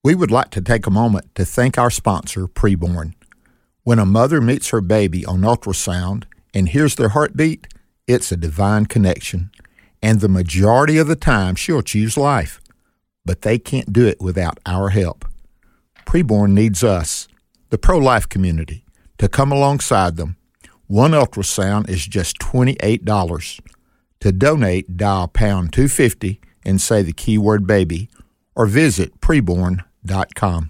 We would like to take a moment to thank our sponsor, Preborn. When a mother meets her baby on ultrasound and hears their heartbeat, it's a divine connection. And the majority of the time, she'll choose life. But they can't do it without our help. Preborn needs us, the pro-life community, to come alongside them. One ultrasound is just $28. To donate, dial pound 250 and say the keyword baby, or visit preborn.com.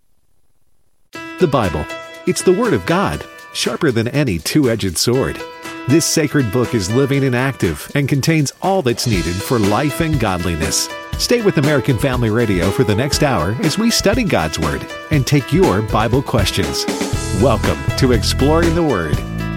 The Bible. It's the Word of God, sharper than any two-edged sword. This sacred book is living and active and contains all that's needed for life and godliness. Stay with American Family Radio for the next hour as we study God's Word and take your Bible questions. Welcome to Exploring the Word.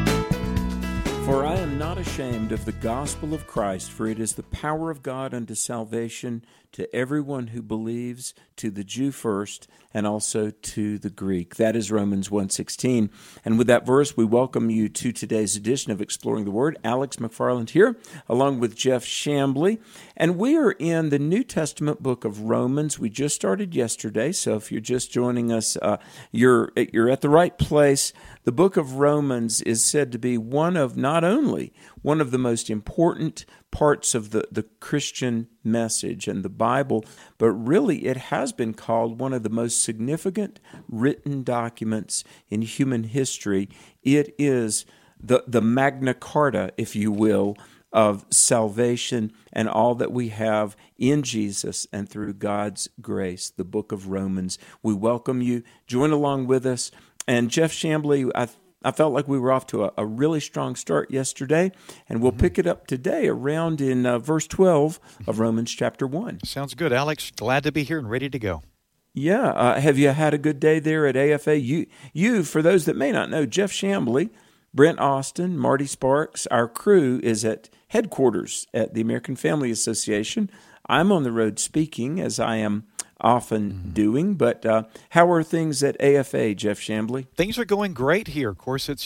For I am not ashamed of the gospel of Christ, for it is the power of God unto salvation to everyone who believes, to the Jew first, and also to the Greek. That is Romans 1:16. And with that verse, we welcome you to today's edition of Exploring the Word. Alex McFarland here, along with Jeff Chambly. And we are in the New Testament book of Romans. We just started yesterday, so if you're just joining us, you're at the right place. The book of Romans is said to be not only one of the most important parts of the Christian message and the Bible, but really it has been called one of the most significant written documents in human history. It is the Magna Carta, if you will, of salvation and all that we have in Jesus and through God's grace, the book of Romans. We welcome you. Join along with us. And Jeff Chambly, I felt like we were off to a really strong start yesterday, and we'll pick it up today around in verse 12 of Romans chapter 1. Sounds good, Alex. Glad to be here and ready to go. Yeah. Have you had a good day there at AFA? You, for those that may not know, Jeff Chambly, Brent Austin, Marty Sparks, our crew is at headquarters at the American Family Association. I'm on the road speaking, as I am often doing, but how are things at AFA, Jeff Chambly? Things are going great here. Of course, it's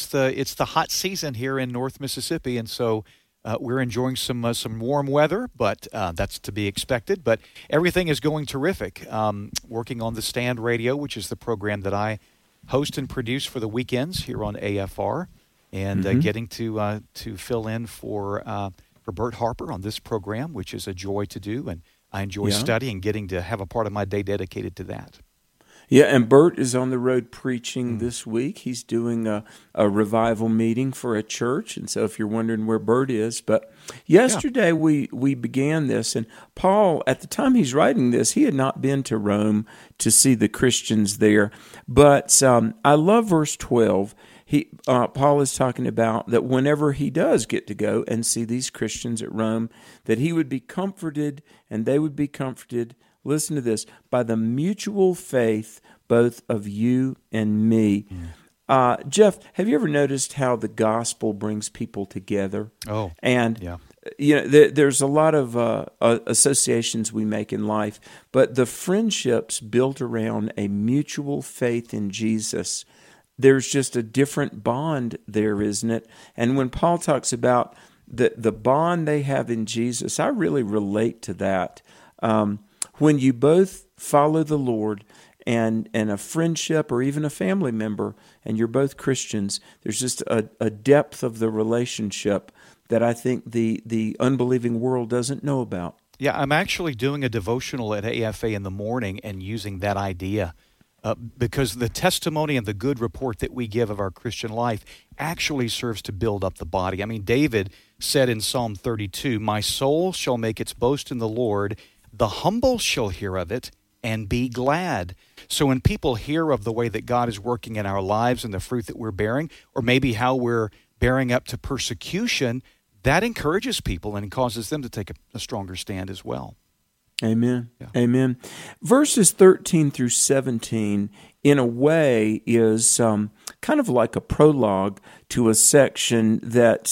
the hot season here in North Mississippi, and so we're enjoying some warm weather, but that's to be expected. But everything is going terrific. Working on the Stand Radio, which is the program that I host and produce for the weekends here on AFR, and getting to fill in for Bert Harper on this program, which is a joy to do, and I enjoy studying, getting to have a part of my day dedicated to that. Yeah, and Bert is on the road preaching this week. He's doing a revival meeting for a church, and so if you're wondering where Bert is, but yesterday we began this, and Paul, at the time he's writing this, he had not been to Rome to see the Christians there, but I love verse 12. Paul is talking about that whenever he does get to go and see these Christians at Rome, that he would be comforted and they would be comforted, listen to this, by the mutual faith both of you and me. Jeff, have you ever noticed how the gospel brings people together? Oh, and yeah. You know, there's a lot of associations we make in life, but the friendships built around a mutual faith in Jesus, there's just a different bond there, isn't it? And when Paul talks about the bond they have in Jesus, I really relate to that. When you both follow the Lord and a friendship or even a family member, and you're both Christians, there's just a depth of the relationship that I think the unbelieving world doesn't know about. Yeah, I'm actually doing a devotional at AFA in the morning and using that idea. Because the testimony and the good report that we give of our Christian life actually serves to build up the body. I mean, David said in Psalm 32, "My soul shall make its boast in the Lord. The humble shall hear of it and be glad." So when people hear of the way that God is working in our lives and the fruit that we're bearing, or maybe how we're bearing up to persecution, that encourages people and causes them to take a stronger stand as well. Amen. Yeah. Amen. Verses 13 through 17, in a way, is kind of like a prologue to a section that,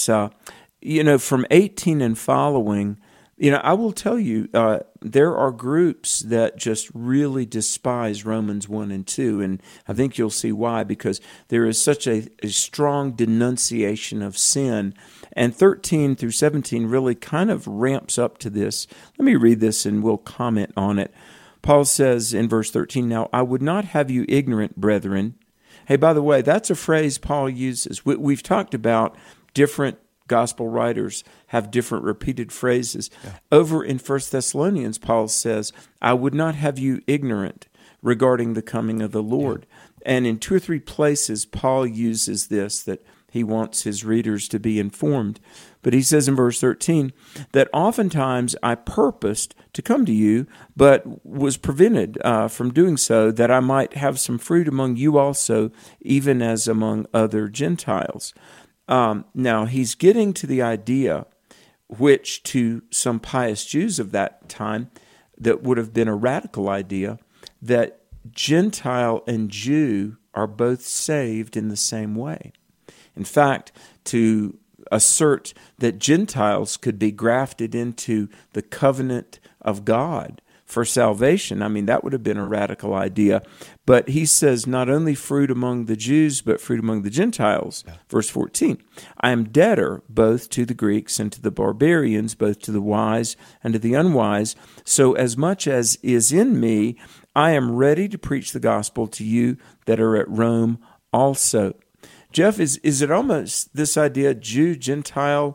from 18 and following, I will tell you, there are groups that just really despise Romans 1 and 2, and I think you'll see why, because there is such a strong denunciation of sin. And 13 through 17 really kind of ramps up to this. Let me read this and we'll comment on it. Paul says in verse 13, "Now I would not have you ignorant, brethren." Hey, by the way, that's a phrase Paul uses. We've talked about different gospel writers have different repeated phrases. Yeah. Over in 1 Thessalonians, Paul says, "I would not have you ignorant regarding the coming of the Lord." Yeah. And in 2 or 3 places, Paul uses this, that he wants his readers to be informed. But he says in verse 13 that oftentimes I purposed to come to you, but was prevented from doing so, that I might have some fruit among you also, even as among other Gentiles. Now, he's getting to the idea, which to some pious Jews of that time, that would have been a radical idea, that Gentile and Jew are both saved in the same way. In fact, to assert that Gentiles could be grafted into the covenant of God for salvation, I mean, that would have been a radical idea. But he says not only fruit among the Jews, but fruit among the Gentiles. Yeah. Verse 14, "I am debtor both to the Greeks and to the barbarians, both to the wise and to the unwise. So as much as is in me, I am ready to preach the gospel to you that are at Rome also." Jeff, is it almost this idea, Jew, Gentile,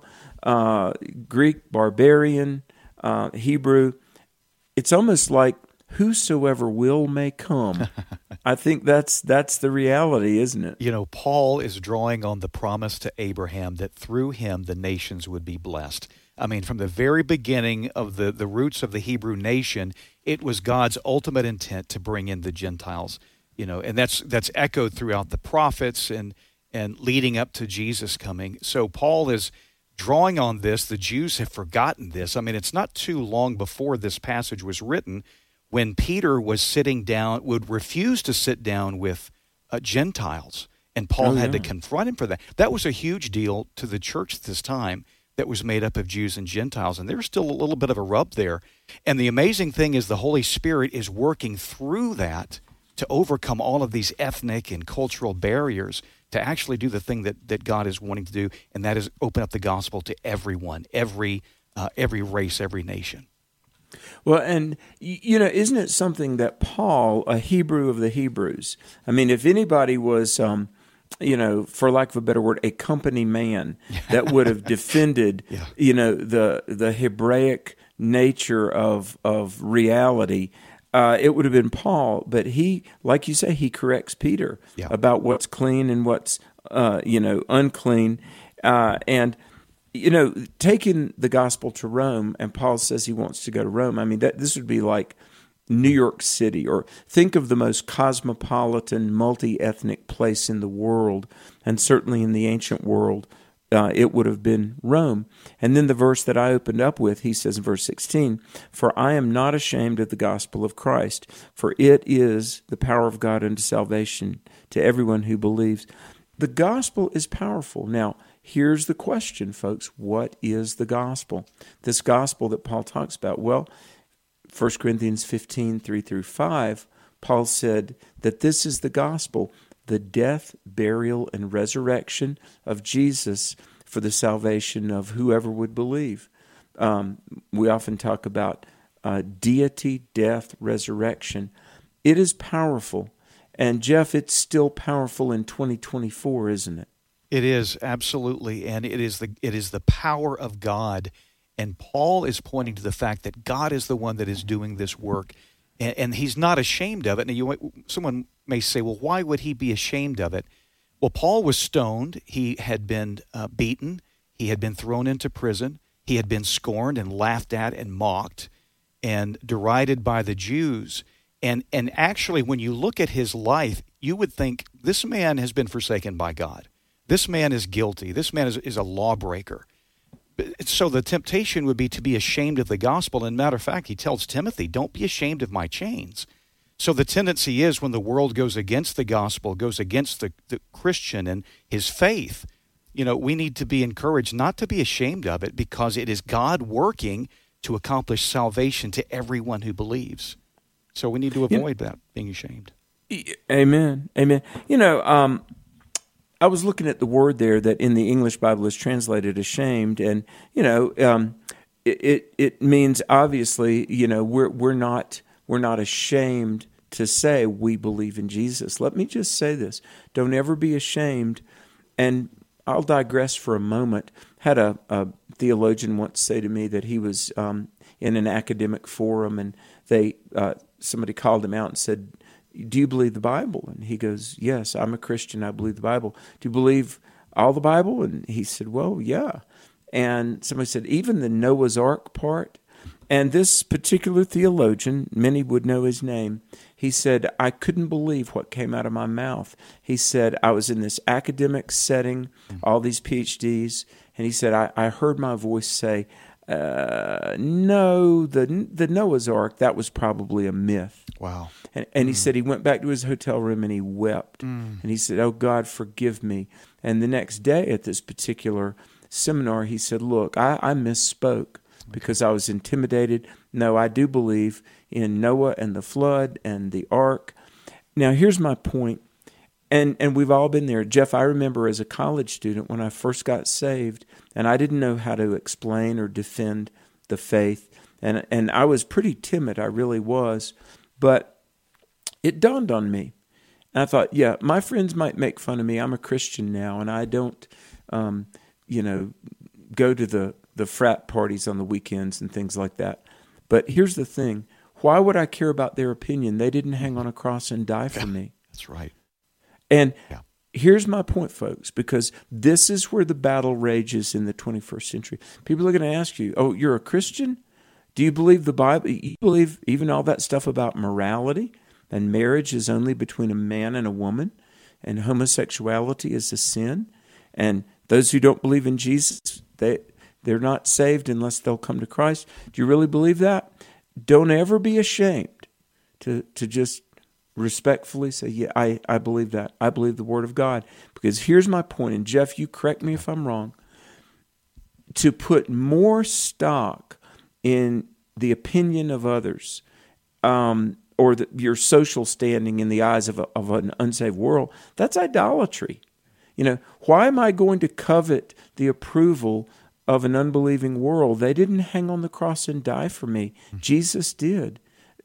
Greek, barbarian, Hebrew, it's almost like whosoever will may come. I think that's the reality, isn't it? You know, Paul is drawing on the promise to Abraham that through him the nations would be blessed. I mean, from the very beginning of the roots of the Hebrew nation, it was God's ultimate intent to bring in the Gentiles. You know, and that's echoed throughout the prophets and leading up to Jesus coming. So Paul is drawing on this. The Jews have forgotten this. I mean, it's not too long before this passage was written when Peter was sitting down, would refuse to sit down with Gentiles, and Paul had to confront him for that. That was a huge deal to the church at this time that was made up of Jews and Gentiles, and there's still a little bit of a rub there. And the amazing thing is the Holy Spirit is working through that to overcome all of these ethnic and cultural barriers to actually do the thing that God is wanting to do, and that is open up the gospel to everyone, every race, every nation. Well, and, you know, isn't it something that Paul, a Hebrew of the Hebrews, I mean, if anybody was, you know, for lack of a better word, a company man that would have defended, you know, the Hebraic nature of reality, it would have been Paul. But he, like you say, he corrects Peter about what's clean and what's, you know, unclean. And, you know, taking the gospel to Rome, and Paul says he wants to go to Rome. I mean, this would be like New York City, or think of the most cosmopolitan, multi-ethnic place in the world, and certainly in the ancient world, it would have been Rome. And then the verse that I opened up with, he says in verse 16, "For I am not ashamed of the gospel of Christ, for it is the power of God unto salvation to everyone who believes." The gospel is powerful. Now, here's the question, folks. What is the gospel? This gospel that Paul talks about. Well, 1 Corinthians 15, 3 through 5, Paul said that this is the gospel, the death, burial, and resurrection of Jesus for the salvation of whoever would believe. We often talk about deity, death, resurrection. It is powerful. And Jeff, it's still powerful in 2024, isn't it? It is, absolutely, and it is the power of God. And Paul is pointing to the fact that God is the one that is doing this work, and he's not ashamed of it. Now, someone may say, well, why would he be ashamed of it? Well, Paul was stoned. He had been beaten. He had been thrown into prison. He had been scorned and laughed at and mocked and derided by the Jews. And actually, when you look at his life, you would think this man has been forsaken by God. This man is guilty. This man is a lawbreaker. So the temptation would be to be ashamed of the gospel. And matter of fact, he tells Timothy, don't be ashamed of my chains. So the tendency is when the world goes against the gospel, goes against the Christian and his faith, you know, we need to be encouraged not to be ashamed of it, because it is God working to accomplish salvation to everyone who believes. So we need to avoid that, being ashamed. Amen. Amen. You know, I was looking at the word there that in the English Bible is translated ashamed, and you know, it means obviously, you know, we're not we're not ashamed to say we believe in Jesus. Let me just say this. Don't ever be ashamed. And I'll digress for a moment. Had a theologian once say to me that he was in an academic forum, and somebody called him out and said, "Do you believe the Bible?" And he goes, "Yes, I'm a Christian. I believe the Bible." "Do you believe all the Bible?" And he said, "Well, yeah." And somebody said, "Even the Noah's Ark part?" And this particular theologian, many would know his name, he said, "I couldn't believe what came out of my mouth." He said, "I was in this academic setting, all these PhDs, and he said, I heard my voice say, no, the Noah's Ark, that was probably a myth." Wow. And he said he went back to his hotel room and he wept. And he said, "Oh, God, forgive me." And the next day at this particular seminar, he said, "Look, I misspoke because I was intimidated. No, I do believe in Noah and the flood and the ark." Now, here's my point, and we've all been there. Jeff, I remember as a college student when I first got saved, and I didn't know how to explain or defend the faith, and I was pretty timid, I really was, but it dawned on me. And I thought, yeah, my friends might make fun of me. I'm a Christian now, and I don't, go to the frat parties on the weekends and things like that. But here's the thing. Why would I care about their opinion? They didn't hang on a cross and die for me. That's right. And here's my point, folks, because this is where the battle rages in the 21st century. People are going to ask you, "Oh, you're a Christian? Do you believe the Bible? You believe even all that stuff about morality and marriage is only between a man and a woman and homosexuality is a sin? And those who don't believe in Jesus, they're not saved unless they'll come to Christ. Do you really believe that?" Don't ever be ashamed to just respectfully say, "Yeah, I believe that. I believe the Word of God." Because here's my point, and Jeff, you correct me if I'm wrong, to put more stock in the opinion of others or your social standing in the eyes of an unsaved world, that's idolatry. Why am I going to covet the approval of an unbelieving world? They didn't hang on the cross and die for me. Jesus did.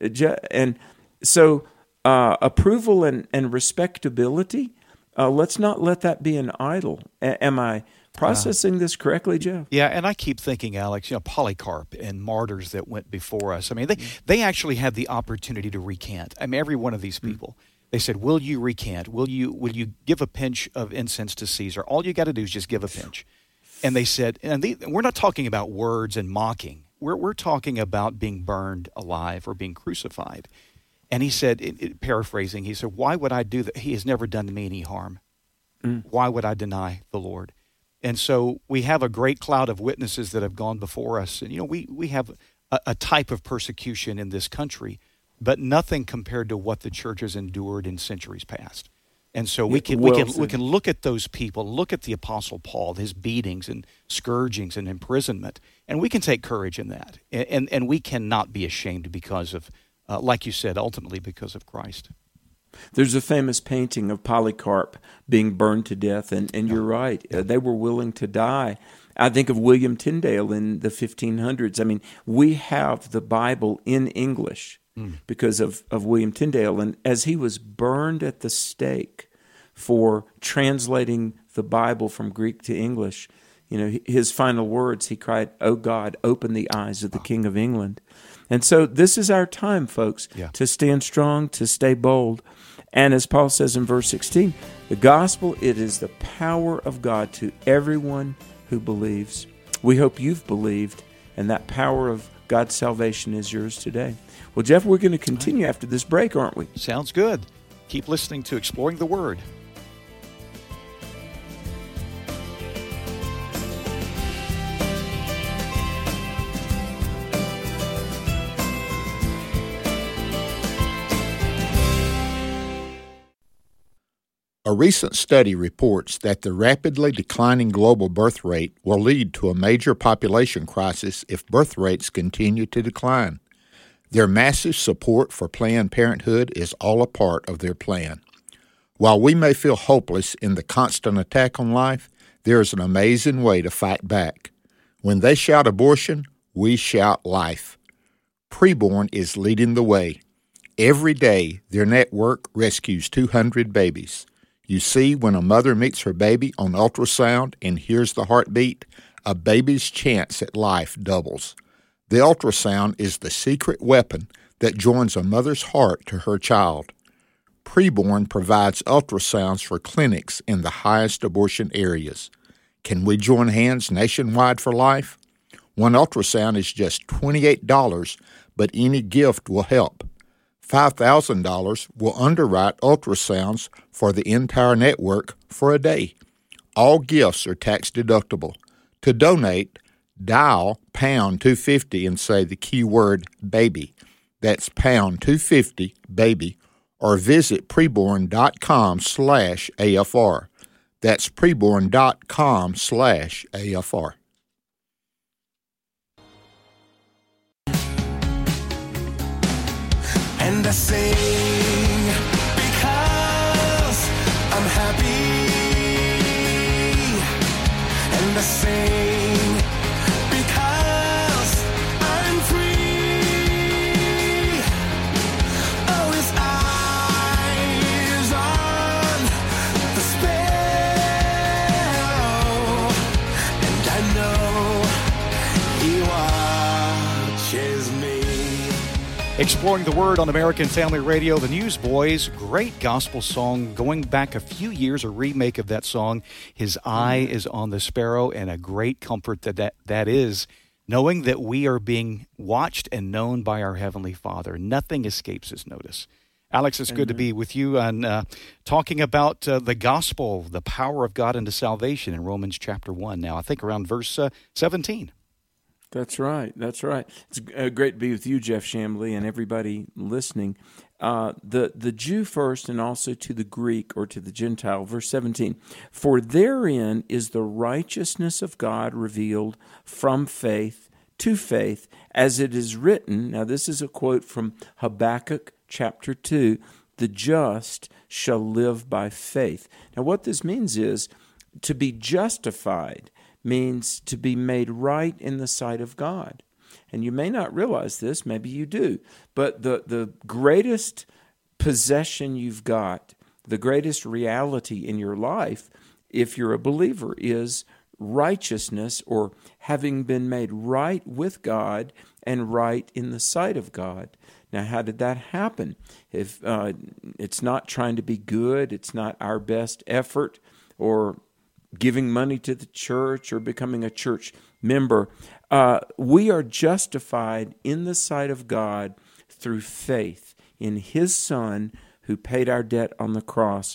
And so approval and respectability, let's not let that be an idol. Am I processing this correctly, Jeff? Yeah, and I keep thinking, Alex, Polycarp and martyrs that went before us. I mean, they actually had the opportunity to recant. I mean, every one of these people. They said, "Will you recant? Will you give a pinch of incense to Caesar? All you got to do is just give a pinch." And they said, we're not talking about words and mocking. We're talking about being burned alive or being crucified. And he said, paraphrasing, he said, "Why would I do that? He has never done me any harm. Why would I deny the Lord?" And so we have a great cloud of witnesses that have gone before us. And, we have a type of persecution in this country, but nothing compared to what the church has endured in centuries past. And so we can look at those people, look at the Apostle Paul, his beatings and scourgings and imprisonment, and we can take courage in that. And we cannot be ashamed because of, like you said, ultimately because of Christ. There's a famous painting of Polycarp being burned to death, and you're right. They were willing to die. I think of William Tyndale in the 1500s. I mean, we have the Bible in English because of William Tyndale. And as he was burned at the stake for translating the Bible from Greek to English, his final words, he cried, "Oh God, open the eyes of the King of England." And so this is our time, folks, to stand strong, to stay bold. And as Paul says in verse 16, the gospel, it is the power of God to everyone who believes. We hope you've believed, and that power of God's salvation is yours today. Well, Jeff, we're going to continue after this break, aren't we? Sounds good. Keep listening to Exploring the Word. A recent study reports that the rapidly declining global birth rate will lead to a major population crisis if birth rates continue to decline. Their massive support for Planned Parenthood is all a part of their plan. While we may feel hopeless in the constant attack on life, there is an amazing way to fight back. When they shout abortion, we shout life. Preborn is leading the way. Every day, their network rescues 200 babies. You see, when a mother meets her baby on ultrasound and hears the heartbeat, a baby's chance at life doubles. The ultrasound is the secret weapon that joins a mother's heart to her child. Preborn provides ultrasounds for clinics in the highest abortion areas. Can we join hands nationwide for life? One ultrasound is just $28, but any gift will help. $5,000 will underwrite ultrasounds for the entire network for a day. All gifts are tax deductible. To donate, dial pound 250 and say the keyword baby. That's pound 250 baby, or visit preborn.com/AFR. That's preborn.com/AFR. And I sing because I'm happy. And I sing because I'm free. Oh, his eyes on the sparrow, and I know he watches me. Exploring the Word on American Family Radio, the Newsboys, great gospel song going back a few years, a remake of that song, His Eye is on the Sparrow, and a great comfort that is, knowing that we are being watched and known by our Heavenly Father. Nothing escapes His notice. Alex, it's good to be with you and talking about the gospel, the power of God unto salvation in Romans chapter 1 now, I think around verse 17. That's right. That's right. It's great to be with you, Jeff Chambly, and everybody listening. The Jew first, and also to the Greek or to the Gentile. Verse 17, for therein is the righteousness of God revealed from faith to faith, as it is written. Now, this is a quote from Habakkuk chapter 2, the just shall live by faith. Now, what this means is to be justified means to be made right in the sight of God. And you may not realize this, maybe you do, but the greatest possession you've got, the greatest reality in your life, if you're a believer, is righteousness, or having been made right with God and right in the sight of God. Now, how did that happen? If it's not trying to be good, it's not our best effort, or giving money to the church or becoming a church member. We are justified in the sight of God through faith in His Son who paid our debt on the cross.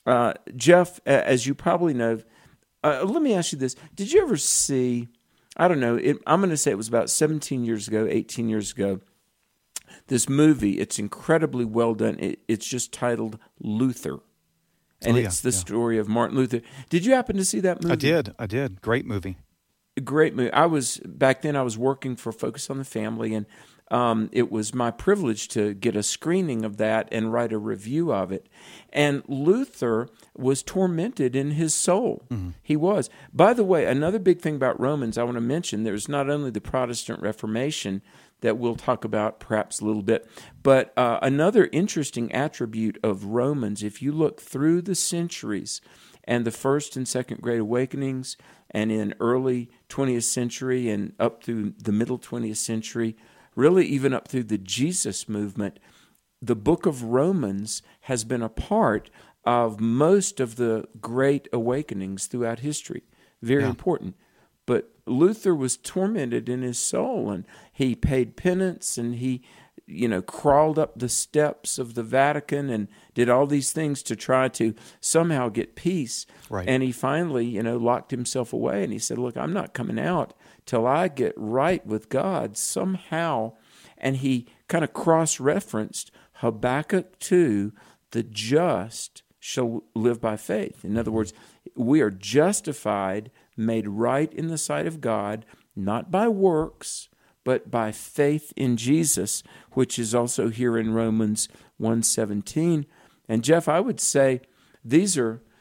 Jeff, as you probably know, let me ask you this. Did you ever see, I don't know, I'm going to say it was about 17 years ago, 18 years ago, this movie, it's incredibly well done. It's just titled Luther. And it's the story of Martin Luther. Did you happen to see that movie? I did. Great movie. Great movie. Back then I was working for Focus on the Family, and it was my privilege to get a screening of that and write a review of it. And Luther was tormented in his soul. Mm-hmm. He was. By the way, another big thing about Romans I want to mention, there's not only the Protestant Reformation that we'll talk about perhaps a little bit, but another interesting attribute of Romans, if you look through the centuries and the First and Second Great Awakenings, and in early 20th century and up through the middle 20th century, really even up through the Jesus movement, the book of Romans has been a part of most of the great awakenings throughout history. Very important. But Luther was tormented in his soul, and he paid penance, and he, crawled up the steps of the Vatican and did all these things to try to somehow get peace. Right. And he finally, locked himself away, and he said, look, I'm not coming out till I get right with God somehow. And he kind of cross-referenced Habakkuk 2, the just shall live by faith. In other words, we are justified, made right in the sight of God, not by works, but by faith in Jesus, which is also here in Romans 1:17. And Jeff, I would say these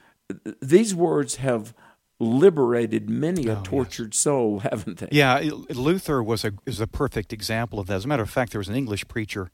words have liberated many a tortured soul, haven't they? Yeah, Luther is a perfect example of that. As a matter of fact, there was an English preacher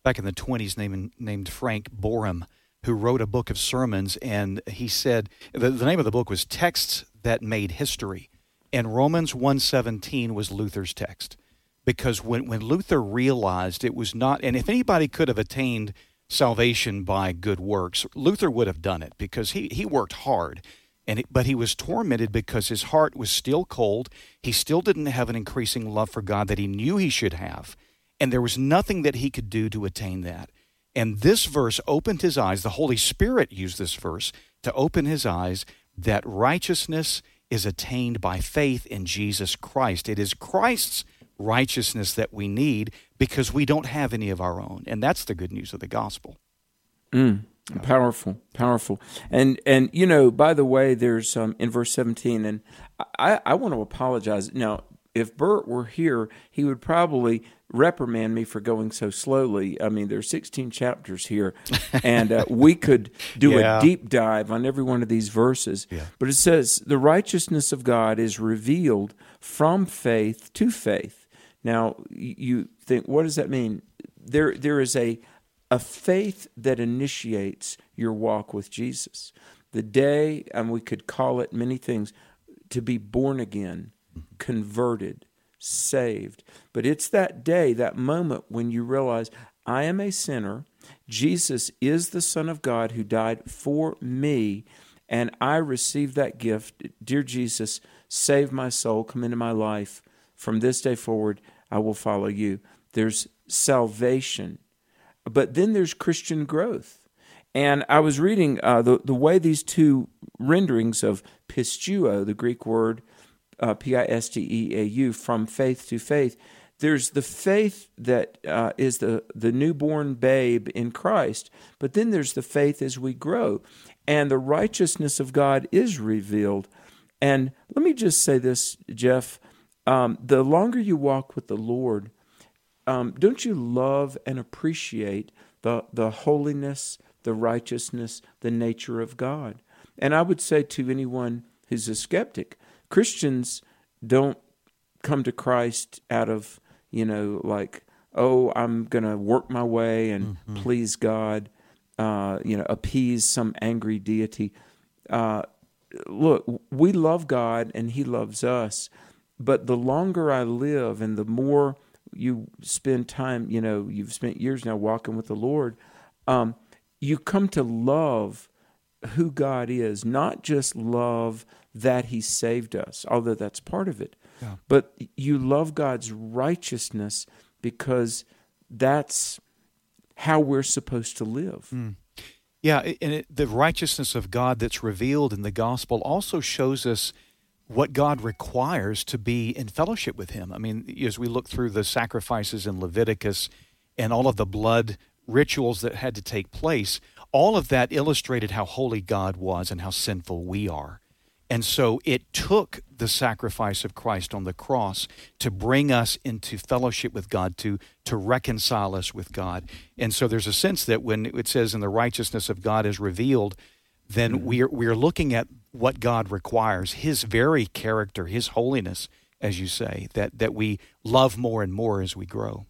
back in the 20s named Frank Borum, who wrote a book of sermons, and he said, the name of the book was Texts That Made History, and Romans 1:17 was Luther's text. Because when Luther realized it was not, and if anybody could have attained salvation by good works, Luther would have done it, because he worked hard, but he was tormented because his heart was still cold. He still didn't have an increasing love for God that he knew he should have, and there was nothing that he could do to attain that. And this verse opened his eyes. The Holy Spirit used this verse to open his eyes that righteousness is attained by faith in Jesus Christ. It is Christ's righteousness that we need because we don't have any of our own. And that's the good news of the gospel. Powerful. And by the way, there's in verse 17, and I want to apologize. Now, if Bert were here, he would probably reprimand me for going so slowly. I mean, there's 16 chapters here, and we could do a deep dive on every one of these verses. Yeah. But it says, the righteousness of God is revealed from faith to faith. Now, you think, what does that mean? There is a faith that initiates your walk with Jesus. The day, and we could call it many things, to be born again, converted, saved. But it's that day, that moment when you realize, I am a sinner, Jesus is the Son of God who died for me, and I received that gift. Dear Jesus, save my soul, come into my life. From this day forward, I will follow you. There's salvation. But then there's Christian growth. And I was reading the way these two renderings of pistuo, the Greek word, Pisteau, from faith to faith. There's the faith that is the newborn babe in Christ, but then there's the faith as we grow, and the righteousness of God is revealed. And let me just say this, Jeff, the longer you walk with the Lord, don't you love and appreciate the holiness, the righteousness, the nature of God? And I would say to anyone who's a skeptic, Christians don't come to Christ out of, I'm going to work my way and please God, appease some angry deity. Look, we love God and He loves us, but the longer I live and the more you spend time, you've spent years now walking with the Lord, you come to love who God is, not just love that He saved us, although that's part of it. Yeah. But you love God's righteousness because that's how we're supposed to live. Yeah, and the righteousness of God that's revealed in the gospel also shows us what God requires to be in fellowship with Him. I mean, as we look through the sacrifices in Leviticus and all of the blood rituals that had to take place, all of that illustrated how holy God was and how sinful we are. And so it took the sacrifice of Christ on the cross to bring us into fellowship with God, to reconcile us with God. And so there's a sense that when it says, "And the righteousness of God is revealed," then we are looking at what God requires, His very character, His holiness, as you say, that we love more and more as we grow.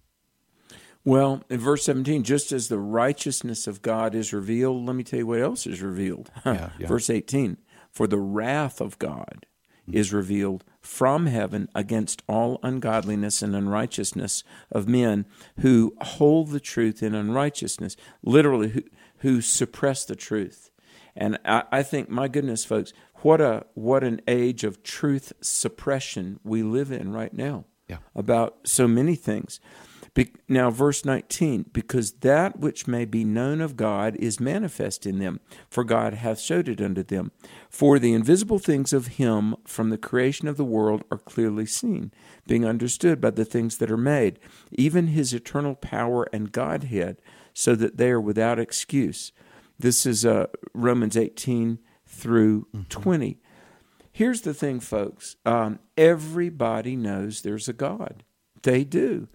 Well, in verse 17, just as the righteousness of God is revealed, let me tell you what else is revealed. Verse 18, for the wrath of God is revealed from heaven against all ungodliness and unrighteousness of men who hold the truth in unrighteousness, literally who suppress the truth. And I think, my goodness, folks, what an age of truth suppression we live in right now about so many things. Now, verse 19, because that which may be known of God is manifest in them, for God hath showed it unto them. For the invisible things of Him from the creation of the world are clearly seen, being understood by the things that are made, even His eternal power and Godhead, so that they are without excuse. This is Romans 18 through 20. Here's the thing, folks. Everybody knows there's a God. They do.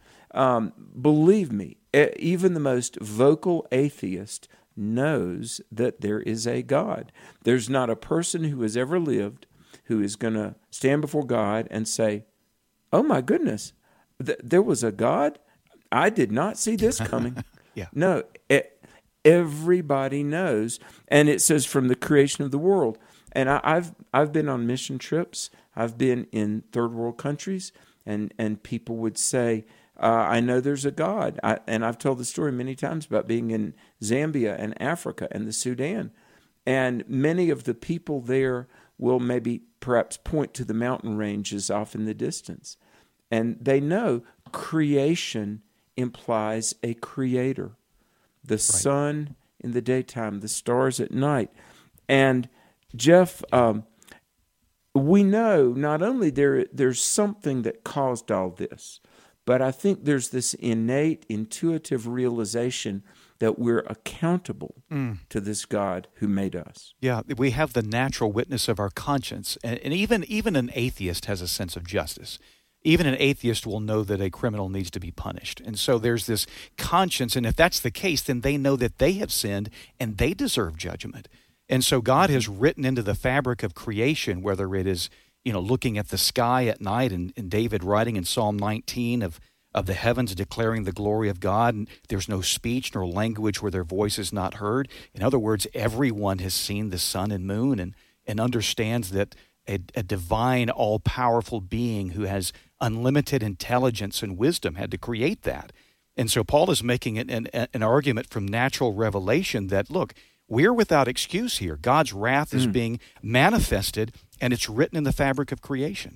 Believe me, even the most vocal atheist knows that there is a God. There's not a person who has ever lived who is going to stand before God and say, "Oh my goodness, there was a God? I did not see this coming." Yeah. No, everybody knows. And it says from the creation of the world. And I've been on mission trips. I've been in third world countries, and people would say, I know there's a God. And I've told the story many times about being in Zambia and Africa and the Sudan. And many of the people there will maybe perhaps point to the mountain ranges off in the distance. And they know creation implies a creator. The sun in the daytime, the stars at night. And Jeff, we know not only there's something that caused all this, but I think there's this innate, intuitive realization that we're accountable to this God who made us. Yeah, we have the natural witness of our conscience. And even an atheist has a sense of justice. Even an atheist will know that a criminal needs to be punished. And so there's this conscience, and if that's the case, then they know that they have sinned and they deserve judgment. And so God has written into the fabric of creation, whether it is, looking at the sky at night, and David writing in Psalm 19 of the heavens declaring the glory of God, and there's no speech nor language where their voice is not heard. In other words, everyone has seen the sun and moon and understands that a divine, all-powerful being who has unlimited intelligence and wisdom had to create that. And so Paul is making an argument from natural revelation that, look, we're without excuse here. God's wrath is being manifested, and it's written in the fabric of creation.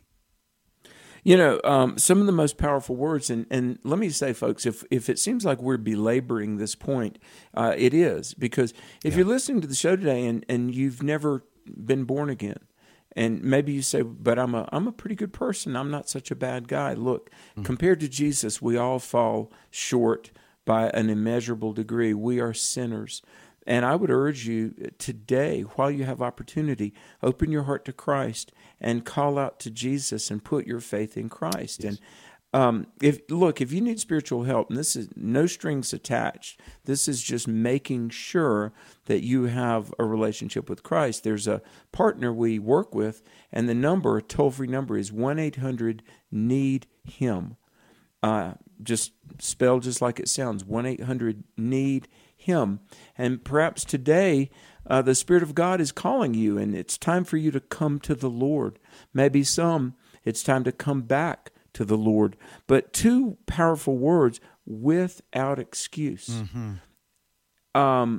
Some of the most powerful words, and let me say, folks, if it seems like we're belaboring this point, it is. Because if you're listening to the show today and you've never been born again, and maybe you say, but I'm a pretty good person. I'm not such a bad guy. Look, compared to Jesus, we all fall short by an immeasurable degree. We are sinners. And I would urge you today, while you have opportunity, open your heart to Christ and call out to Jesus and put your faith in Christ. Yes. And if you need spiritual help, and this is no strings attached, this is just making sure that you have a relationship with Christ. There's a partner we work with, and the toll-free number is 1-800-NEED-HIM. Just spelled just like it sounds, 1-800-NEED-HIM. And perhaps today, the Spirit of God is calling you, and it's time for you to come to the Lord. Maybe it's time to come back to the Lord. But two powerful words, without excuse. Mm-hmm.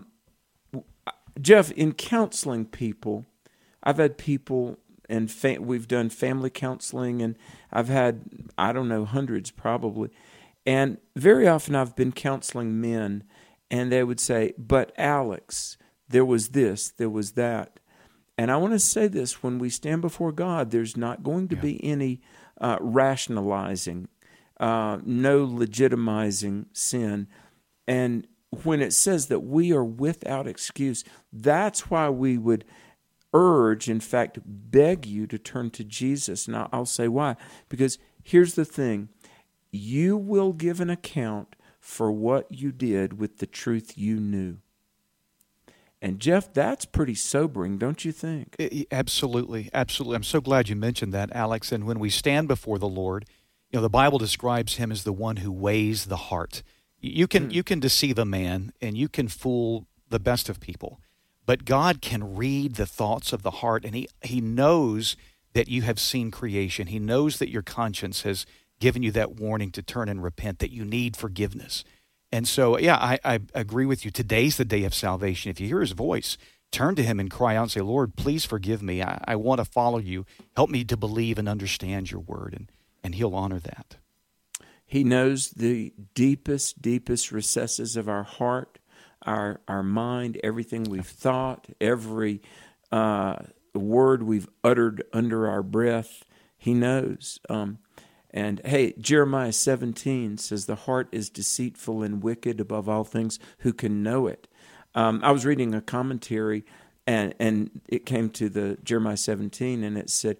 Jeff, in counseling people, I've had people, and we've done family counseling, and I've had, hundreds probably. And very often I've been counseling men, and they would say, but Alex, there was this, there was that. And I want to say this, when we stand before God, there's not going to be any rationalizing, no legitimizing sin. And when it says that we are without excuse, that's why we would urge, in fact, beg you to turn to Jesus. Now, I'll say why. Because here's the thing. You will give an account for what you did with the truth you knew. And Jeff, that's pretty sobering, don't you think? Absolutely, absolutely. I'm so glad you mentioned that, Alex. And when we stand before the Lord, the Bible describes him as the one who weighs the heart. You can deceive a man, and you can fool the best of people, but God can read the thoughts of the heart, and he knows that you have seen creation. He knows that your conscience has given you that warning to turn and repent, that you need forgiveness. And so, I agree with you. Today's the day of salvation. If you hear his voice, turn to him and cry out and say, Lord, please forgive me. I want to follow you. Help me to believe and understand your word, and he'll honor that. He knows the deepest recesses of our heart, our mind, everything we've thought, every word we've uttered under our breath. He knows. And hey, Jeremiah 17 says the heart is deceitful and wicked above all things. Who can know it? I was reading a commentary, and it came to the Jeremiah 17, and it said,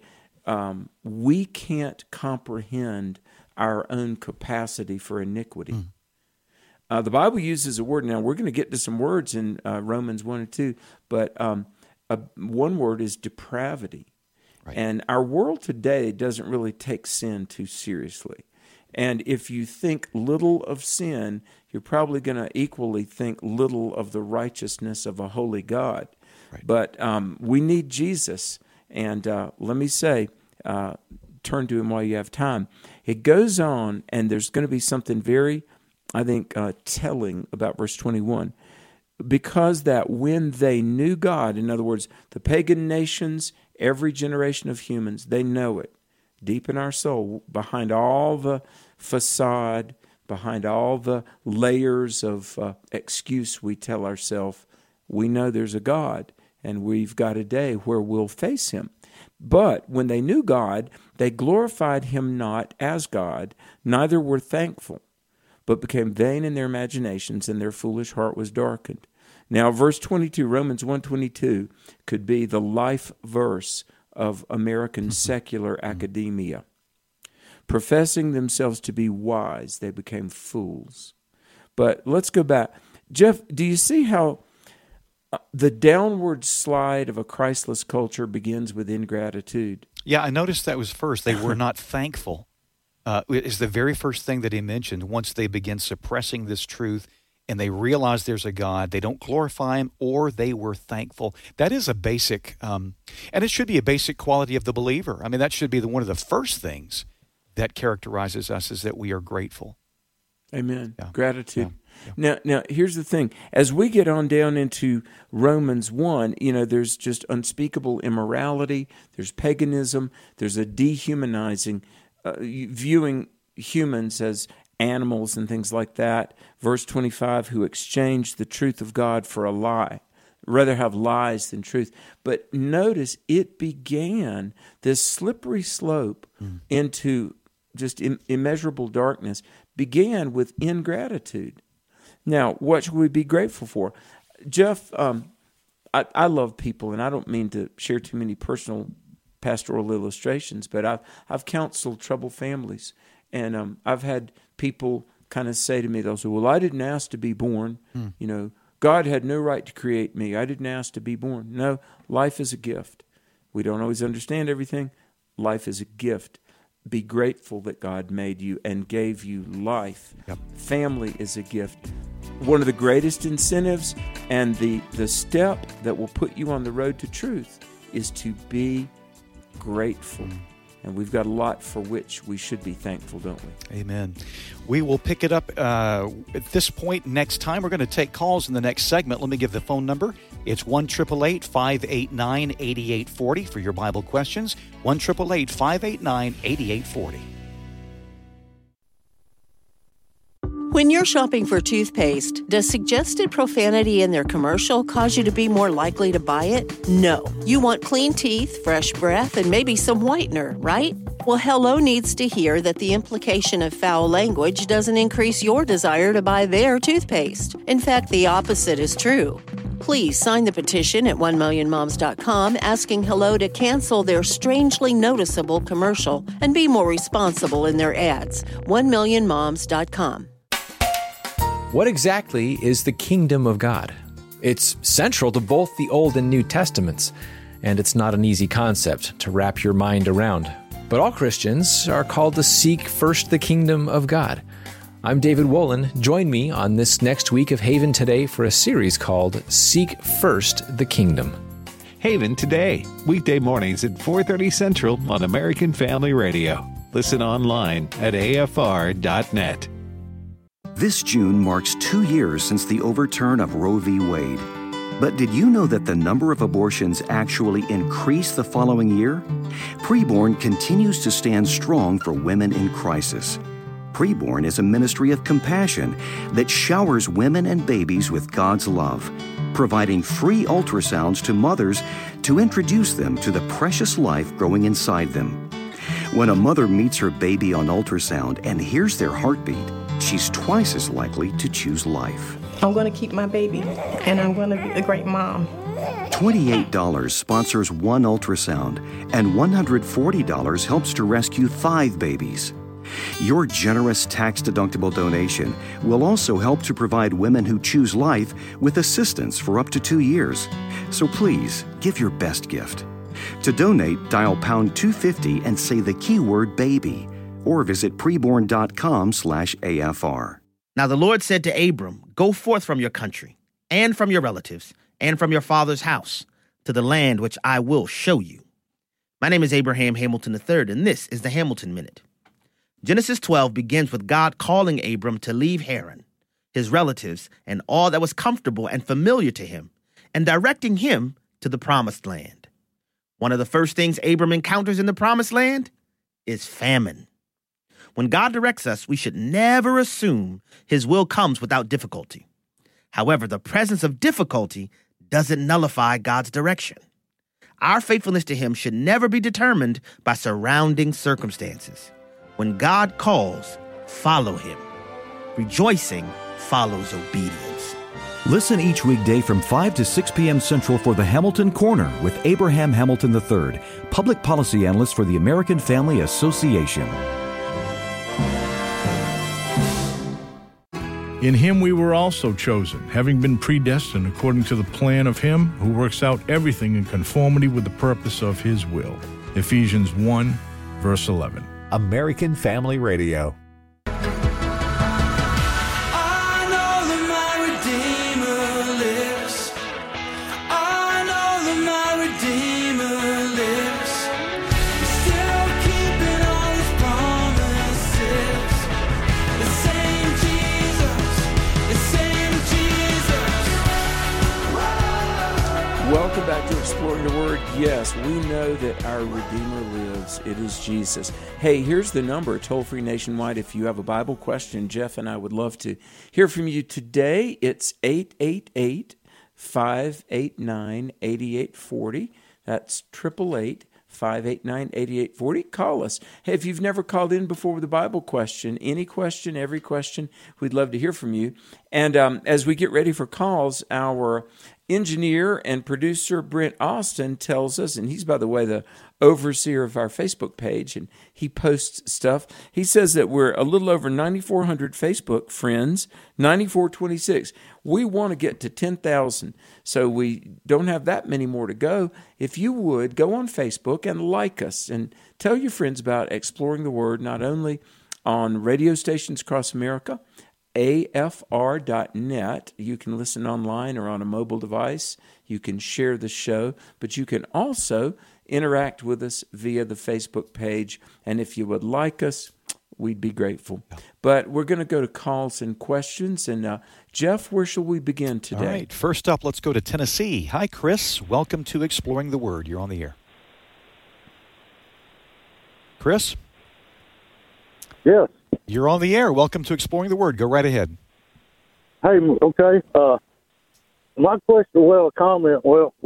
we can't comprehend our own capacity for iniquity. The Bible uses a word. Now, we're going to get to some words in Romans 1 and 2, but one word is depravity. Right. And our world today doesn't really take sin too seriously. And if you think little of sin, you're probably going to equally think little of the righteousness of a holy God. Right. But we need Jesus. And let me say, turn to him while you have time. It goes on, and there's going to be something very, I think, telling about verse 21. Because that when they knew God, in other words, the pagan nations, every generation of humans, they know it deep in our soul, behind all the facade, behind all the layers of excuse we tell ourselves, we know there's a God, and we've got a day where we'll face him. But when they knew God, they glorified him not as God, neither were thankful, but became vain in their imaginations, and their foolish heart was darkened. Now, verse 22, Romans 1:22, could be the life verse of American secular academia. Professing themselves to be wise, they became fools. But let's go back. Jeff, do you see how the downward slide of a Christless culture begins with ingratitude? Yeah, I noticed that was first. They were not thankful. Is the very first thing that he mentioned. Once they begin suppressing this truth and they realize there's a God, they don't glorify him, or they were thankful. That is a basic, and it should be a basic quality of the believer. I mean, that should be one of the first things that characterizes us, is that we are grateful. Amen. Yeah. Gratitude. Yeah. Now, here's the thing. As we get on down into Romans 1, there's just unspeakable immorality, there's paganism, there's a dehumanizing, viewing humans as animals and things like that. Verse 25, who exchanged the truth of God for a lie. Rather have lies than truth. But notice it began this slippery slope into just immeasurable darkness, began with ingratitude. Now, what should we be grateful for? Jeff, I love people, and I don't mean to share too many personal pastoral illustrations, but I've counseled troubled families, and I've had people kind of say to me, they'll say, well, I didn't ask to be born. God had no right to create me. I didn't ask to be born. No, life is a gift. We don't always understand everything. Life is a gift. Be grateful that God made you and gave you life. Yep. Family is a gift. One of the greatest incentives and the step that will put you on the road to truth is to be grateful. And we've got a lot for which we should be thankful, don't we? Amen. We will pick it up at this point next time. We're going to take calls in the next segment. Let me give the phone number. It's 1-888-589-8840 for your Bible questions. 1-888-589-8840. When you're shopping for toothpaste, does suggested profanity in their commercial cause you to be more likely to buy it? No. You want clean teeth, fresh breath, and maybe some whitener, right? Well, Hello needs to hear that the implication of foul language doesn't increase your desire to buy their toothpaste. In fact, the opposite is true. Please sign the petition at 1millionmoms.com asking Hello to cancel their strangely noticeable commercial and be more responsible in their ads. 1millionmoms.com. What exactly is the kingdom of God? It's central to both the Old and New Testaments, and it's not an easy concept to wrap your mind around. But all Christians are called to seek first the kingdom of God. I'm David Wolin. Join me on this next week of Haven Today for a series called Seek First the Kingdom. Haven Today, weekday mornings at 4:30 Central on American Family Radio. Listen online at afr.net. This June marks 2 years since the overturn of Roe v. Wade. But did you know that the number of abortions actually increased the following year? Preborn continues to stand strong for women in crisis. Preborn is a ministry of compassion that showers women and babies with God's love, providing free ultrasounds to mothers to introduce them to the precious life growing inside them. When a mother meets her baby on ultrasound and hears their heartbeat, she's twice as likely to choose life. I'm going to keep my baby, and I'm going to be a great mom. $28 sponsors one ultrasound, and $140 helps to rescue 5 babies. Your generous tax-deductible donation will also help to provide women who choose life with assistance for up to 2 years. So please, give your best gift. To donate, dial pound 250 and say the keyword baby. or visit preborn.com/AFR. Now the Lord said to Abram, "Go forth from your country, and from your relatives, and from your father's house, to the land which I will show you." My name is Abraham Hamilton III, and this is the Hamilton Minute. Genesis 12 begins with God calling Abram to leave Haran, his relatives, and all that was comfortable and familiar to him, and directing him to the Promised Land. One of the first things Abram encounters in the Promised Land is famine. When God directs us, we should never assume his will comes without difficulty. However, the presence of difficulty doesn't nullify God's direction. Our faithfulness to him should never be determined by surrounding circumstances. When God calls, follow him. Rejoicing follows obedience. Listen each weekday from 5 to 6 p.m. Central for the Hamilton Corner with Abraham Hamilton III, Public Policy Analyst for the American Family Association. In him we were also chosen, having been predestined according to the plan of him who works out everything in conformity with the purpose of his will. Ephesians 1, verse 11. American Family Radio. Welcome back to Exploring the Word. Yes, we know that our Redeemer lives. It is Jesus. Hey, here's the number, toll-free nationwide. If you have a Bible question, Jeff and I would love to hear from you today. It's 888-589-8840. That's 888-589-8840. Call us. Hey, if you've never called in before with a Bible question, any question, every question, we'd love to hear from you. And as we get ready for calls, our engineer and producer Brent Austin tells us, and he's, by the way, the overseer of our Facebook page, and he posts stuff. He says that we're a little over 9,400 Facebook friends, 9,426. We want to get to 10,000, so we don't have that many more to go. If you would, go on Facebook and like us, and tell your friends about Exploring the Word, not only on radio stations across America, AFR.net. You can listen online or on a mobile device. You can share the show, but you can also interact with us via the Facebook page. And if you would like us, we'd be grateful. But we're going to go to calls and questions. And Jeff, where shall we begin today? All right. First up, let's go to Tennessee. Hi, Chris. Welcome to Exploring the Word. You're on the air. Chris? Yes. You're on the air. Welcome to Exploring the Word. Go right ahead. Hey, okay. My question, comment.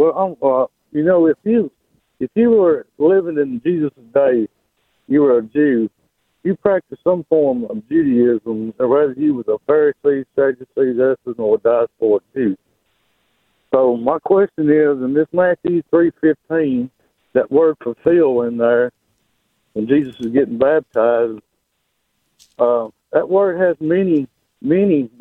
If you were living in Jesus' day, you were a Jew, you practiced some form of Judaism, whether you was a Pharisee, Sadducee, Essenes, or a diaspora Jew. So my question is, in this Matthew 3:15, that word fulfill in there, when Jesus is getting baptized, that word has many meanings,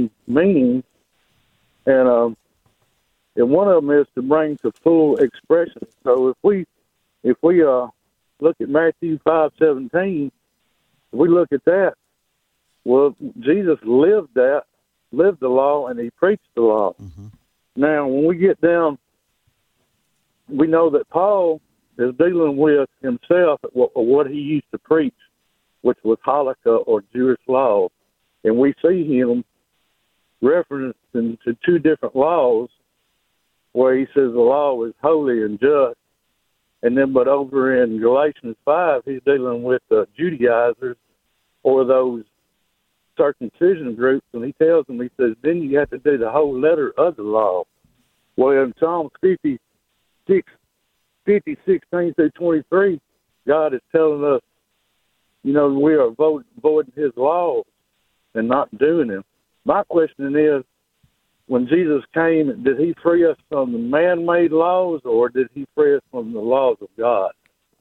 and one of them is to bring to full expression. So if we look at Matthew 5:17, if we look at that, well, Jesus lived the law, and he preached the law. Mm-hmm. Now, when we get down, we know that Paul is dealing with himself what he used to preach, which was halakha or Jewish law. And we see him referencing to two different laws where he says the law is holy and just. And then, but over in Galatians 5, he's dealing with the Judaizers or those circumcision groups. And he tells them, he says, then you have to do the whole letter of the law. Well, in Psalms 50, 16 through 23, God is telling us, we are voiding his laws and not doing them. My question is, when Jesus came, did he free us from the man-made laws, or did he free us from the laws of God?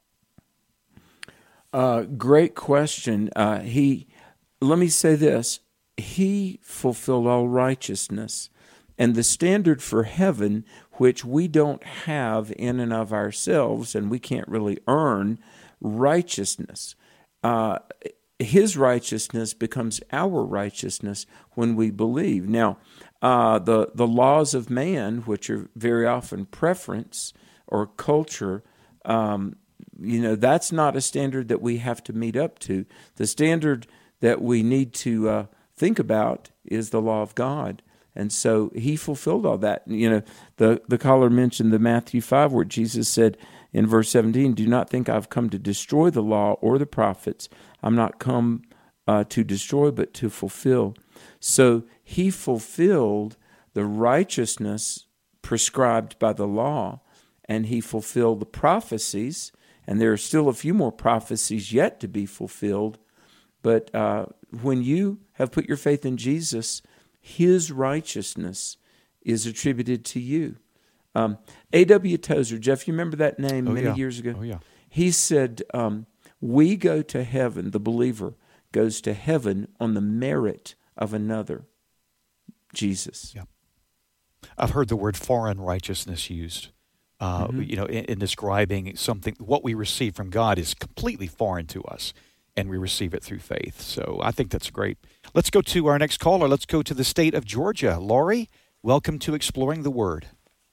Great question. Let me say this. He fulfilled all righteousness. And the standard for heaven, which we don't have in and of ourselves, and we can't really earn righteousness. His righteousness becomes our righteousness when we believe. Now, the laws of man, which are very often preference or culture, that's not a standard that we have to meet up to. The standard that we need to think about is the law of God. And so he fulfilled all that. The caller mentioned the Matthew 5 where Jesus said in verse 17, "Do not think I've come to destroy the law or the prophets. I'm not come to destroy, but to fulfill." So he fulfilled the righteousness prescribed by the law, and he fulfilled the prophecies, and there are still a few more prophecies yet to be fulfilled. But when you have put your faith in Jesus, his righteousness is attributed to you. A.W. Tozer, Jeff, you remember that name many years ago? Oh, yeah. He said, we go to heaven, the believer goes to heaven on the merit of another, Jesus. Yeah. I've heard the word foreign righteousness used. In describing something, what we receive from God is completely foreign to us, and we receive it through faith. So I think that's great. Let's go to our next caller. Let's go to the state of Georgia. Laurie, welcome to Exploring the Word.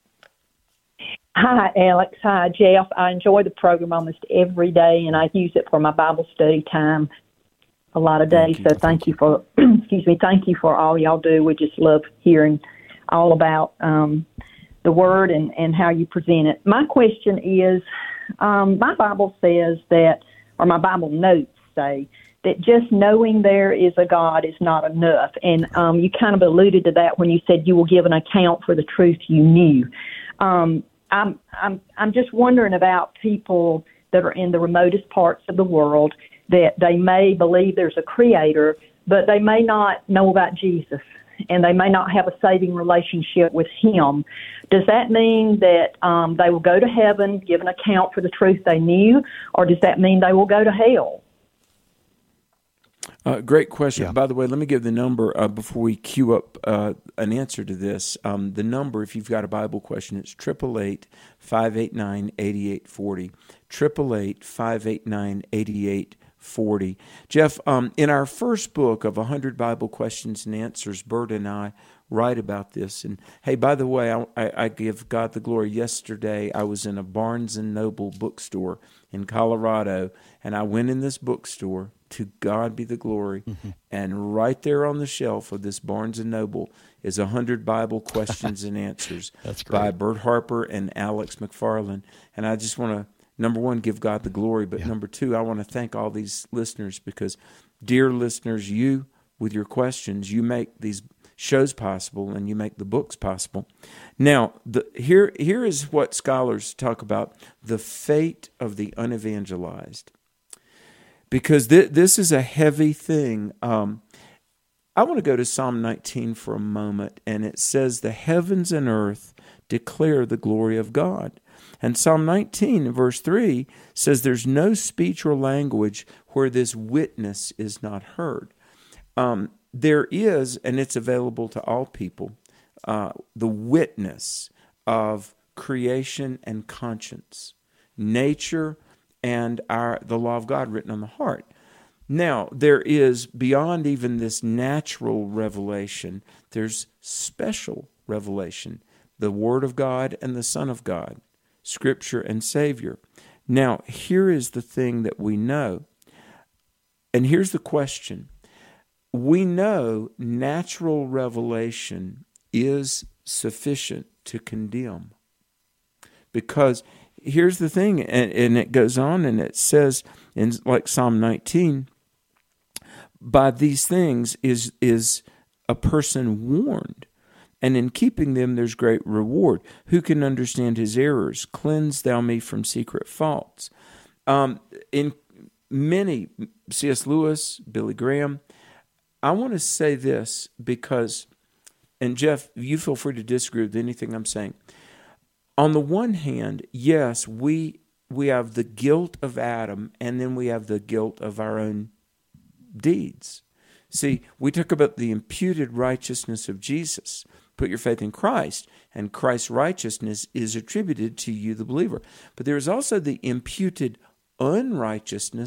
Hi, Alex. Hi, Jeff. I enjoy the program almost every day, and I use it for my Bible study time a lot of days. So thank you for, thank you for all y'all do. We just love hearing all about the Word and how you present it. My question is, my Bible says that, or my Bible notes say, that just knowing there is a God is not enough. And you kind of alluded to that when you said you will give an account for the truth you knew. I'm just wondering about people that are in the remotest parts of the world, that they may believe there's a creator, but they may not know about Jesus, and they may not have a saving relationship with him. Does that mean that they will go to heaven, give an account for the truth they knew, or does that mean they will go to hell? Great question. Yeah. By the way, let me give the number before we queue up an answer to this. The number, if you've got a Bible question, it's 888-589-8840. 888-589-8840. Jeff, in our first book of 100 Bible Questions and Answers, Bert and I write about this. And hey, by the way, I give God the glory. Yesterday, I was in a Barnes & Noble bookstore in Colorado, and I went in this bookstore. To God be the glory. Mm-hmm. And right there on the shelf of this Barnes & Noble is 100 Bible Questions and Answers by Bert Harper and Alex McFarland. And I just want to, number one, give God the glory. But number two, I want to thank all these listeners because, dear listeners, you, with your questions, you make these shows possible and you make the books possible. Now, here is what scholars talk about, the fate of the unevangelized. Because this is a heavy thing. I want to go to Psalm 19 for a moment, and it says, "The heavens and earth declare the glory of God." And Psalm 19, verse 3, says there's no speech or language where this witness is not heard. There is, and it's available to all people, the witness of creation and conscience, nature, and the law of God written on the heart. Now, there is, beyond even this natural revelation, there's special revelation, the Word of God and the Son of God, Scripture and Savior. Now, here is the thing that we know, and here's the question. We know natural revelation is sufficient to condemn, because here's the thing, and it goes on and it says, in like Psalm 19, by these things is a person warned, and in keeping them there's great reward. Who can understand his errors? Cleanse thou me from secret faults. In many, C.S. Lewis, Billy Graham, I want to say this because, and Jeff, you feel free to disagree with anything I'm saying. On the one hand, yes, we have the guilt of Adam, and then we have the guilt of our own deeds. See, we talk about the imputed righteousness of Jesus. Put your faith in Christ, and Christ's righteousness is attributed to you, the believer. But there is also the imputed unrighteousness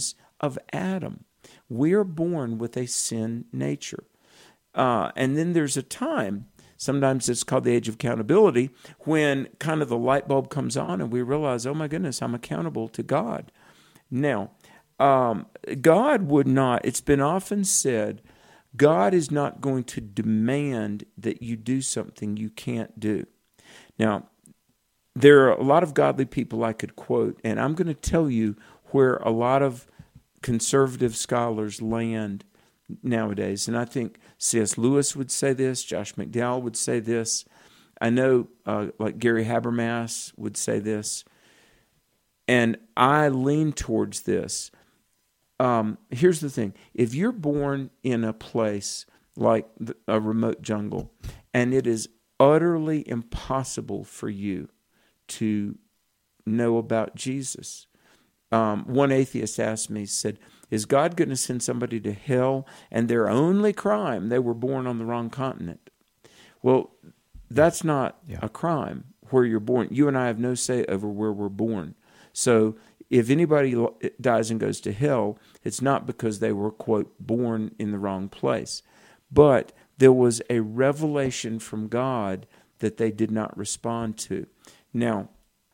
of Adam. We are born with a sin nature. And then there's a time, sometimes it's called the age of accountability, when kind of the light bulb comes on and we realize, oh my goodness, I'm accountable to God. Now, God would not, it's been often said, God is not going to demand that you do something you can't do. Now, there are a lot of godly people I could quote, and I'm going to tell you where a lot of conservative scholars land nowadays. And I think C.S. Lewis would say this, Josh McDowell would say this. I know like Gary Habermas would say this. And I lean towards this. Here's the thing. If you're born in a place like a remote jungle, and it is utterly impossible for you to know about Jesus. One atheist asked me, said, is God going to send somebody to hell and their only crime, they were born on the wrong continent? Well, that's not a crime where you're born. You and I have no say over where we're born. So if anybody dies and goes to hell, it's not because they were, quote, born in the wrong place. But there was a revelation from God that they did not respond to. Now,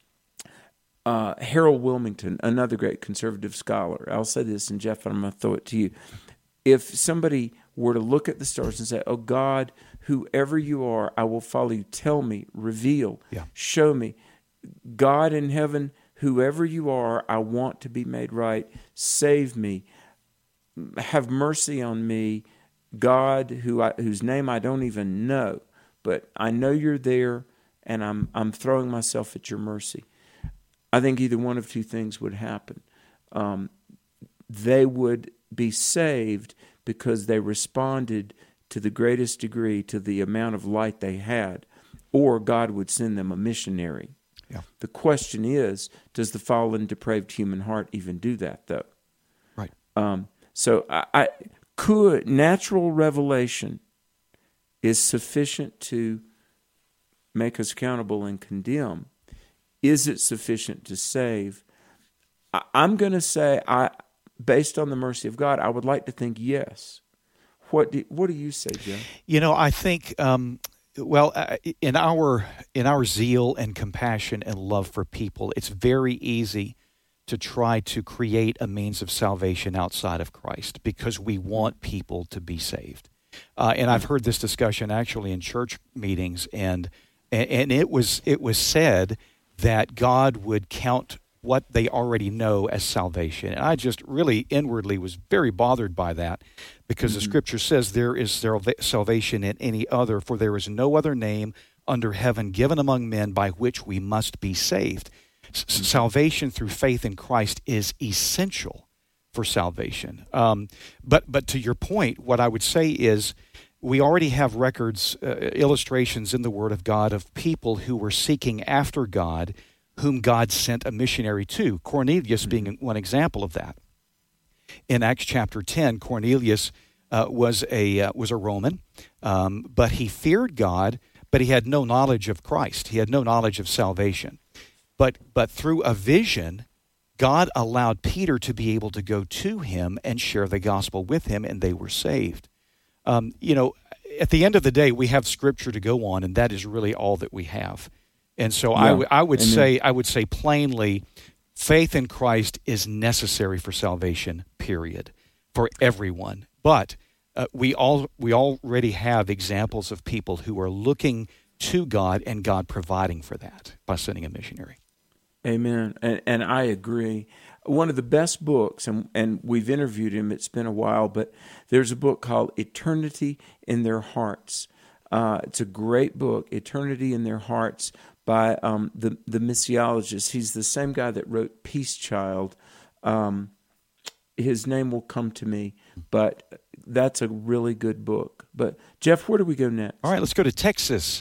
Harold Wilmington, another great conservative scholar, I'll say this, and Jeff, I'm going to throw it to you. If somebody were to look at the stars and say, oh God, whoever you are, I will follow you. Tell me, reveal, show me. God in heaven, whoever you are, I want to be made right. Save me. Have mercy on me. God, whose name I don't even know, but I know you're there, and I'm throwing myself at your mercy. I think either one of two things would happen. They would be saved because they responded to the greatest degree to the amount of light they had, or God would send them a missionary. Yeah. The question is, does the fallen, depraved human heart even do that, though? Right. So I could natural revelation is sufficient to make us accountable and condemn. Is it sufficient to save? I'm going to say, based on the mercy of God, I would like to think yes. What do you say, Jeff? You know, I think, in our zeal and compassion and love for people, it's very easy to try to create a means of salvation outside of Christ because we want people to be saved. And I've heard this discussion actually in church meetings, and it was said that God would count what they already know as salvation. And I just really inwardly was very bothered by that because the Scripture says there is salvation in any other, for there is no other name under heaven given among men by which we must be saved. Salvation through faith in Christ is essential for salvation. But to your point, what I would say is we already have records, illustrations in the Word of God of people who were seeking after God, whom God sent a missionary to, Cornelius being one example of that. In Acts chapter 10, Cornelius was a Roman, but he feared God, but he had no knowledge of Christ. He had no knowledge of salvation. But through a vision, God allowed Peter to be able to go to him and share the gospel with him, and they were saved. At the end of the day, we have Scripture to go on, and that is really all that we have. And so I would say plainly, faith in Christ is necessary for salvation, period, for everyone. But we already have examples of people who are looking to God and God providing for that by sending a missionary. Amen. And I agree. One of the best books, and we've interviewed him, it's been a while, but there's a book called Eternity in Their Hearts. It's a great book, Eternity in Their Hearts, by the missiologist. He's the same guy that wrote Peace Child. His name will come to me, but that's a really good book. But, Jeff, where do we go next? All right, let's go to Texas.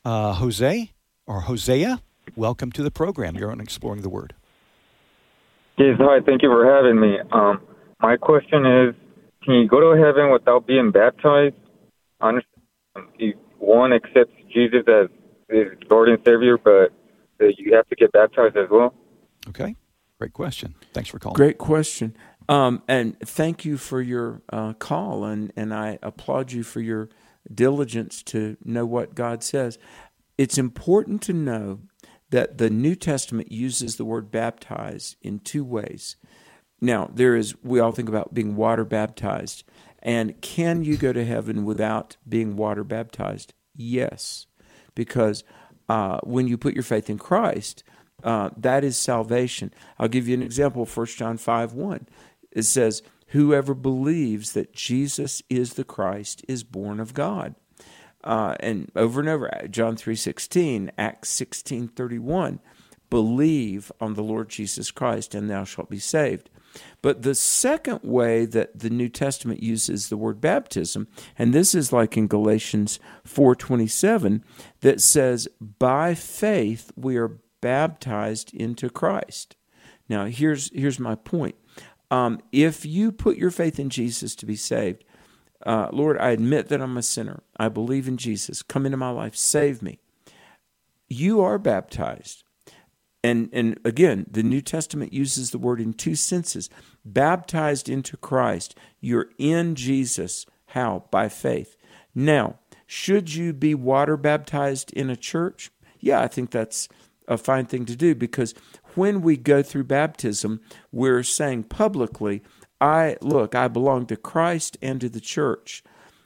Hosea, welcome to the program. You're on Exploring the Word. Yes, hi, thank you for having me. My question is, can you go to heaven without being baptized? I understand if one accepts Jesus as his Lord and Savior, but you have to get baptized as well? Okay, great question. Thanks for calling. Great question. And thank you for your call, and I applaud you for your diligence to know what God says. It's important to know that the New Testament uses the word baptize in two ways. Now, we all think about being water baptized. And can you go to heaven without being water baptized? Yes, because when you put your faith in Christ, that is salvation. I'll give you an example, 1 John 5:1. It says, whoever believes that Jesus is the Christ is born of God. And over, John 3:16, Acts 16:31, believe on the Lord Jesus Christ and thou shalt be saved. But the second way that the New Testament uses the word baptism, and this is like in Galatians 4:27, that says, by faith we are baptized into Christ. Now, here's my point. If you put your faith in Jesus to be saved, Lord, I admit that I'm a sinner. I believe in Jesus. Come into my life. Save me. You are baptized. And again, the New Testament uses the word in two senses. Baptized into Christ. You're in Jesus. How? By faith. Now, should you be water baptized in a church? Yeah, I think that's a fine thing to do, because when we go through baptism, we're saying publicly, I belong to Christ and to the church.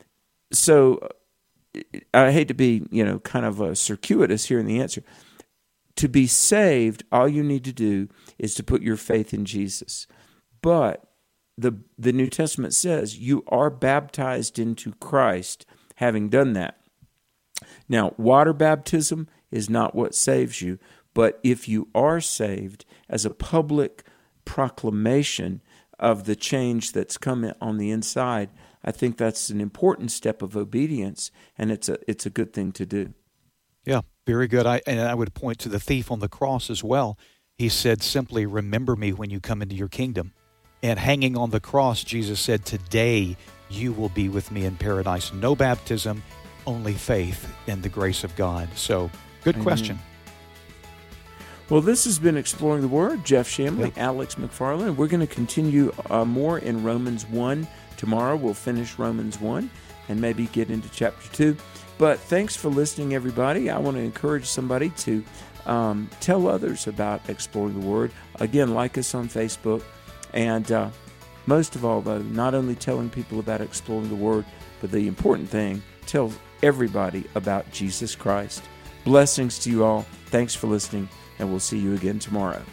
So I hate to be, kind of circuitous here in the answer. To be saved, all you need to do is to put your faith in Jesus. But the New Testament says you are baptized into Christ having done that. Now, water baptism is not what saves you, but if you are saved as a public proclamation of the change that's come on the inside, I think that's an important step of obedience, and it's a good thing to do. Yeah, very good. I would point to the thief on the cross as well. He said simply, remember me when you come into your kingdom. And hanging on the cross, Jesus said, today you will be with me in paradise. No baptism, only faith in the grace of God. So, good question. Well, this has been Exploring the Word. Jeff Shamley, Alex McFarland. We're going to continue more in Romans 1. Tomorrow we'll finish Romans 1 and maybe get into chapter 2. But thanks for listening, everybody. I want to encourage somebody to tell others about Exploring the Word. Again, like us on Facebook. And most of all, though, not only telling people about Exploring the Word, but the important thing, tell everybody about Jesus Christ. Blessings to you all. Thanks for listening, and we'll see you again tomorrow.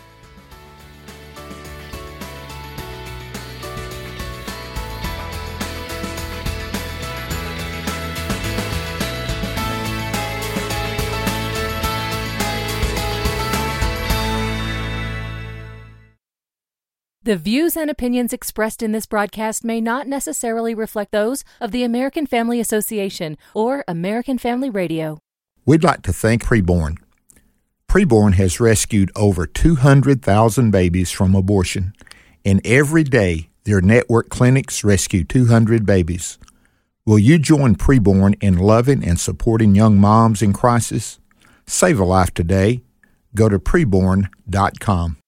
The views and opinions expressed in this broadcast may not necessarily reflect those of the American Family Association or American Family Radio. We'd like to thank Preborn. Preborn has rescued over 200,000 babies from abortion, and every day their network clinics rescue 200 babies. Will you join Preborn in loving and supporting young moms in crisis? Save a life today. Go to preborn.com.